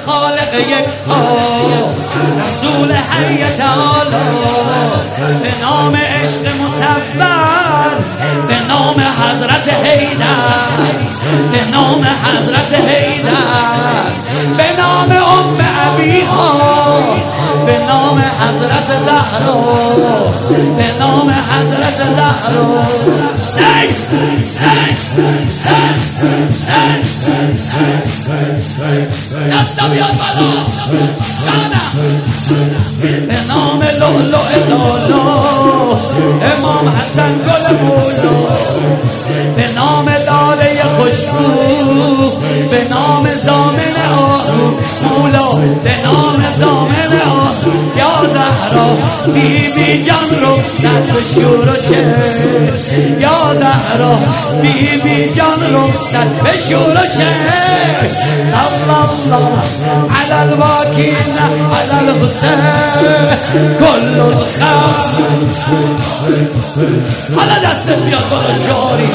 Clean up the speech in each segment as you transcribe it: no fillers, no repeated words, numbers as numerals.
خالق یکتا رسول حی تعالی، به نام عشق مصور، به نام حضرت حیدر، به نام حضرت حیدر، به نام ام ابیها، به نام حضرت زهرا، به نام حضرت زهرا. دستا بیاد بالا به نام لؤلؤ لالا، امام حسن گل مولا، به نام لاله خوشبو، به نام زامن آهو مولا، به نام زامن آهو یا زهرا بی بی جان رخصت به شور و شعر، یا زهرا بی بی جان رخصت به شور و شعر. صلی الله علی الواکین علی الحسین کل الخیر. حالا دستت بیاد بالا شعاری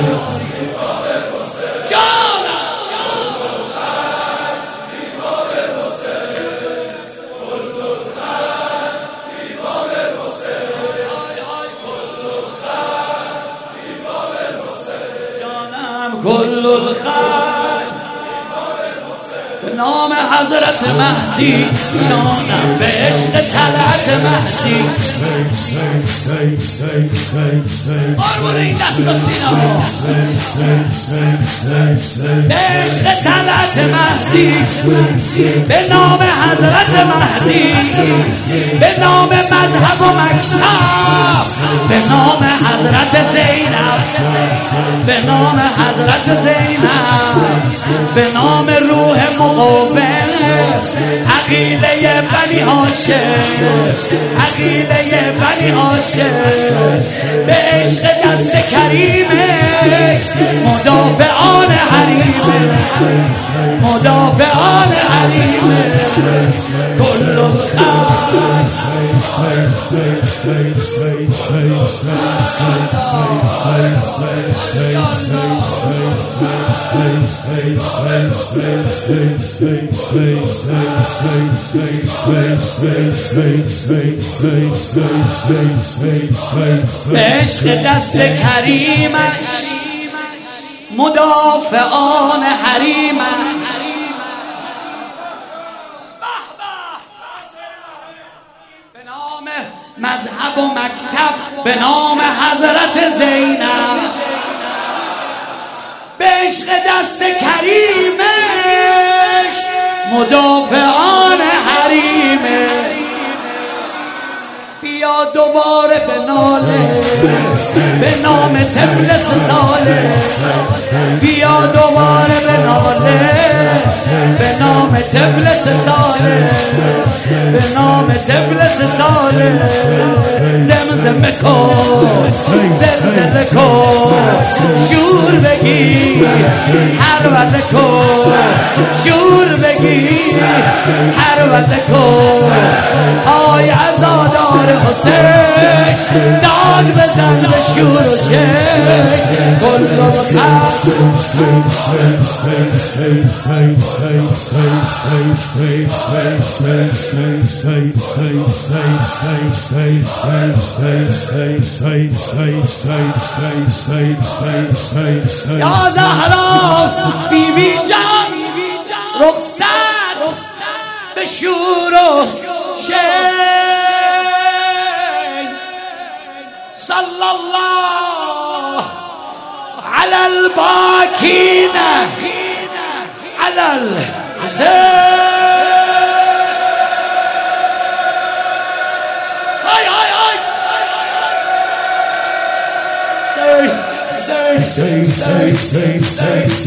كل الخير به نام حضرت مهدی، جانم به عشق طلعت مهدی. آرمان این دست سینا به عشق طلعت مهدی، به نام حضرت مهدی، به نام مذهب و مکتب، به نام حضرت زینب، به نام حضرت زینب، به نام روح مقابل عقیله بنی هاشم، عقیله بنی هاشم، به عشق دست کریمش مدافعان حریمه، مدافعان حریمه. کل به عشق دست کریمش مدافعان حریمش، به نام مذهب و مکتب، به نام حضرت زینب، به عشق دست کریمش مدافعان حریمه. بیا دوباره به ناله، به نام طفل 3 ساله، بیا دوباره به ناله، به نام طفل 3 ساله، به نام طفل 3 ساله. زمزم کن، زمزم کن، شور بگیر، حرول کن، شور بگیر، حرول کن. آی عزادار حسین داد بزن به شور و شک. کل یا زهرا بی بی جان رخصت به شور و شک. صلی الله علی الباکین علی الحسین.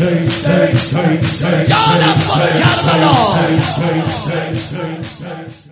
جانم